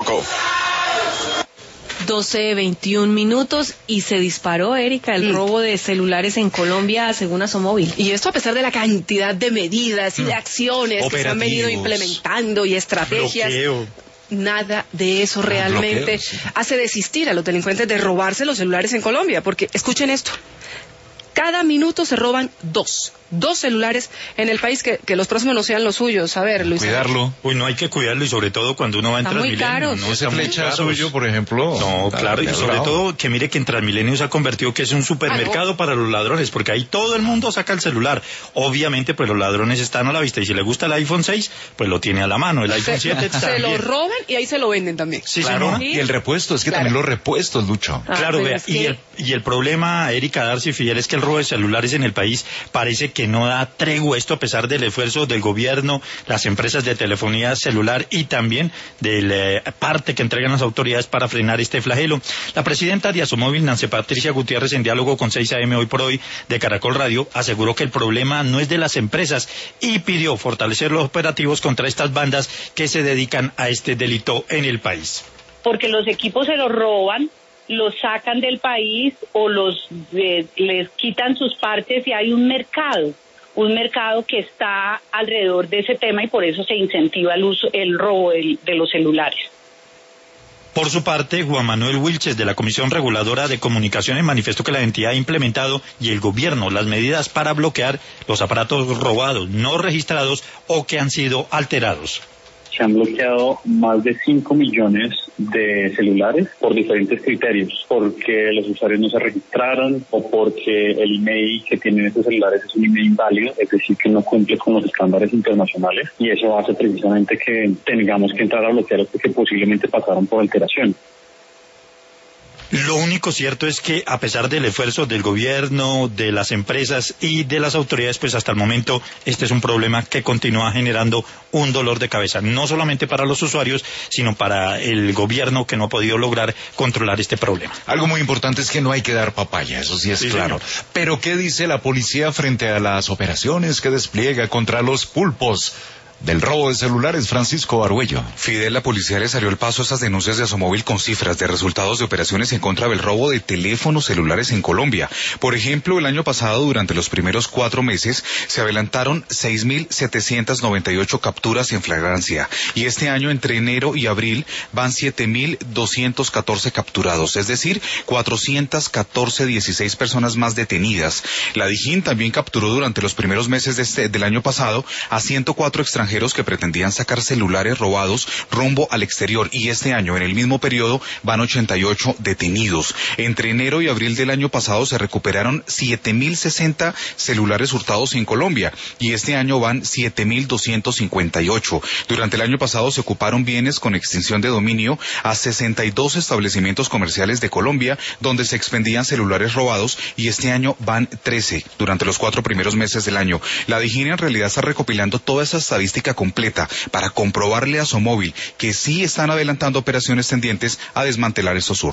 Chocó. 12:21 y se disparó, Erika, el robo de celulares en Colombia, según Asomóvil. Y esto a pesar de la cantidad de medidas y de acciones que se han venido implementando y estrategias. Bloqueo. Nada de eso realmente hace desistir a los delincuentes de robarse los celulares en Colombia, porque escuchen esto. Cada minuto se roban dos celulares en el país, que los próximos no sean los suyos. A ver, Luis. Cuidarlo. Uy, no hay que cuidarlo, y sobre todo cuando uno va en Está muy Transmilenio. caro. No Ese está muy flecha caro. suyo, por ejemplo. No, claro, y sobre bravo. todo que mire que en Transmilenio se ha convertido que es un supermercado para los ladrones, porque ahí todo el mundo saca el celular. Obviamente, pues los ladrones están a la vista, y si le gusta el iPhone 6, pues lo tiene a la mano. El iPhone 7 Se también. lo roban y ahí se lo venden también. Sí, Claro, señora. y el repuesto, es que también los repuestos, Lucho. Claro, pero vea, es que- y el problema, Erika, Darcy y Fidel, es que el robo de celulares en el país parece que no da tregua, esto a pesar del esfuerzo del gobierno, las empresas de telefonía celular y también de la parte que entregan las autoridades para frenar este flagelo. La presidenta de Asomóvil, Nancy Patricia Gutiérrez, en diálogo con 6 AM Hoy por Hoy de Caracol Radio, aseguró que el problema no es de las empresas y pidió fortalecer los operativos contra estas bandas que se dedican a este delito en el país. Porque los equipos se los roban, los sacan del país o les quitan sus partes, y hay un mercado que está alrededor de ese tema, y por eso se incentiva el robo de los celulares. Por su parte, Juan Manuel Wilches, de la Comisión Reguladora de Comunicaciones, manifestó que la entidad ha implementado, y el gobierno, las medidas para bloquear los aparatos robados, no registrados o que han sido alterados. Se han bloqueado más de 5 millones de celulares por diferentes criterios, porque los usuarios no se registraron o porque el email que tienen estos celulares es un email inválido, es decir, que no cumple con los estándares internacionales, y eso hace precisamente que tengamos que entrar a bloquearlos porque posiblemente pasaron por alteración. Lo único cierto es que, a pesar del esfuerzo del gobierno, de las empresas y de las autoridades, pues hasta el momento este es un problema que continúa generando un dolor de cabeza, no solamente para los usuarios, sino para el gobierno, que no ha podido lograr controlar este problema. Algo muy importante es que no hay que dar papaya, eso sí es claro. Señor. Pero ¿qué dice la policía frente a las operaciones que despliega contra los pulpos del robo de celulares? Francisco Arguello. Fidel, la policía le salió al paso a estas denuncias de Asomóvil con cifras de resultados de operaciones en contra del robo de teléfonos celulares en Colombia. Por ejemplo, el año pasado, durante los primeros 4 meses, se adelantaron 6.798 capturas en flagrancia. Y este año, entre enero y abril, van 7.214 capturados, es decir, 416 personas más detenidas. La Dijín también capturó durante los primeros meses del año pasado a 104 extranjeros que pretendían sacar celulares robados rumbo al exterior, y este año, en el mismo periodo, van 88 detenidos. Entre enero y abril del año pasado se recuperaron 7.060 celulares hurtados en Colombia, y este año van 7.258. Durante el año pasado se ocuparon bienes con extinción de dominio a 62 establecimientos comerciales de Colombia donde se expendían celulares robados, y este año van 13 durante los 4 primeros meses del año. La DIGIN en realidad está recopilando toda esa estadística completa para comprobarle a Asomóvil que sí están adelantando operaciones tendientes a desmantelar estos hurtos.